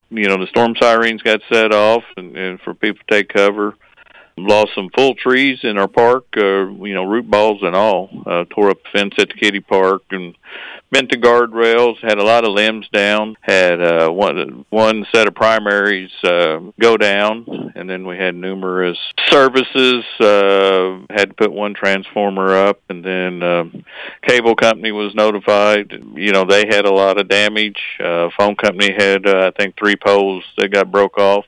the storm sirens got set off, and for people to take cover. Lost some full trees in our park, root balls and all. Tore up the fence at the kitty park and bent the guardrails, had a lot of limbs down, had one set of primaries go down, and then we had numerous services, had to put one transformer up, and then cable company was notified. They had a lot of damage. Phone company had, I think, 3 poles that got broke off.